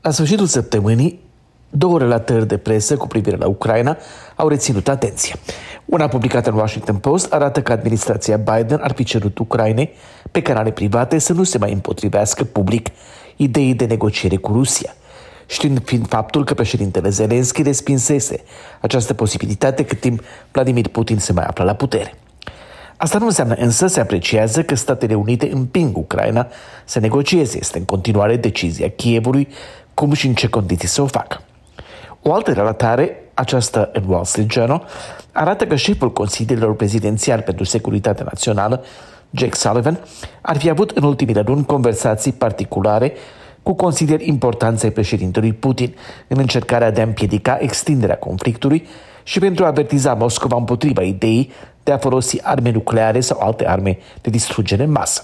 La sfârșitul săptămânii, două relatări de presă cu privire la Ucraina au reținut atenția. Una publicată în Washington Post arată că administrația Biden ar fi cerut Ucrainei pe canale private să nu se mai împotrivească public ideii de negociere cu Rusia, știind fiind faptul că președintele Zelensky respinsese această posibilitate cât timp Vladimir Putin se mai află la putere. Asta nu înseamnă însă, se apreciază că Statele Unite împing Ucraina să negocieze. Este în continuare decizia Kievului cum și în ce condiții să o facă. O altă relatare, aceasta în Wall Street Journal, arată că șeful Consiliilor Prezidențial pentru Securitatea Națională, Jake Sullivan, ar fi avut în ultimile luni conversații particulare cu consilieri importanți ai președintelui Putin în încercarea de a împiedica extinderea conflictului și pentru a avertiza Moscova împotriva ideii de a folosi arme nucleare sau alte arme de distrugere în masă.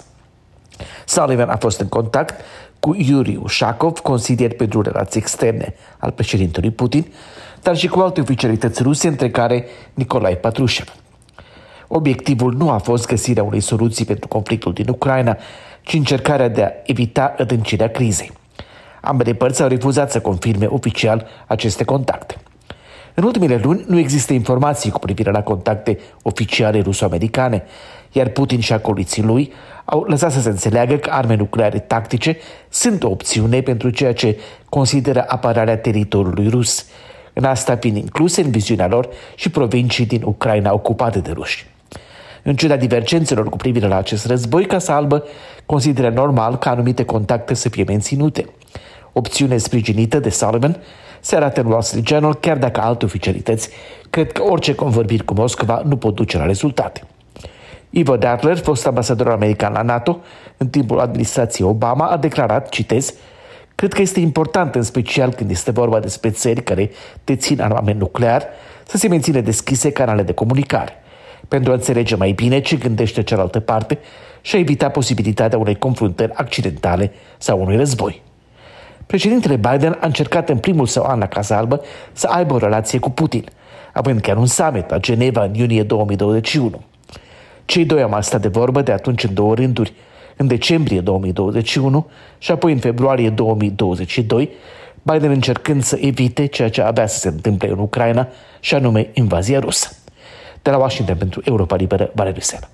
Sullivan a fost în contact cu Yuri Ushakov, consilier pentru relații externe al președintelui Putin, dar și cu alte oficialități ruse, între care Nicolae Patrushev. Obiectivul nu a fost găsirea unei soluții pentru conflictul din Ucraina, ci încercarea de a evita adâncirea crizei. Ambele părți au refuzat să confirme oficial aceste contacte. În ultimele luni nu există informații cu privire la contacte oficiale ruso-americane, iar Putin și acoliții lui au lăsat să se înțeleagă că arme nucleare tactice sunt o opțiune pentru ceea ce consideră apărarea teritoriului rus, în asta fiind incluse în viziunea lor și provincii din Ucraina ocupate de ruși. În ciuda divergențelor cu privire la acest război, Casa Albă consideră normal ca anumite contacte să fie menținute. Opțiune sprijinită de Sullivan se arată în Wall Street Journal, chiar dacă alte oficialități cred că orice convorbiri cu Moscova nu pot duce la rezultate. Ivo Dagler, fost ambasador american la NATO, în timpul administrației Obama, a declarat, citez, cred că este important, în special când este vorba despre țări care dețin armament nuclear, să se mențină deschise canale de comunicare, pentru a înțelege mai bine ce gândește cealaltă parte și a evita posibilitatea unei confruntări accidentale sau unui război. Președintele Biden a încercat în primul său an la Casa Albă să aibă o relație cu Putin, având chiar un summit la Geneva în iunie 2021. Cei doi au mai stat de vorbă de atunci în două rânduri, în decembrie 2021 și apoi în februarie 2022, Biden încercând să evite ceea ce avea să se întâmple în Ucraina, și anume invazia rusă. De la Washington pentru Europa Liberă, Valeriu Sena.